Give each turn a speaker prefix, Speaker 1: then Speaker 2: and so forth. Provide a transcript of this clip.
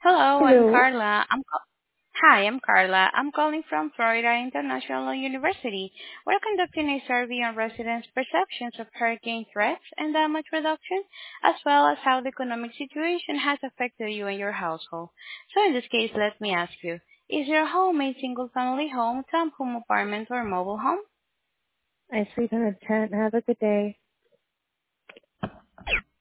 Speaker 1: Hello, I'm
Speaker 2: Hello.
Speaker 1: Carla. Hi, I'm Carla. I'm calling from Florida International University. We're conducting a survey on residents' perceptions of hurricane threats and damage reduction, as well as how the economic situation has affected you and your household. So in this case, let me ask you, is your home a single-family home, townhome apartment, or mobile home?
Speaker 2: I sleep in a tent. Have a good day.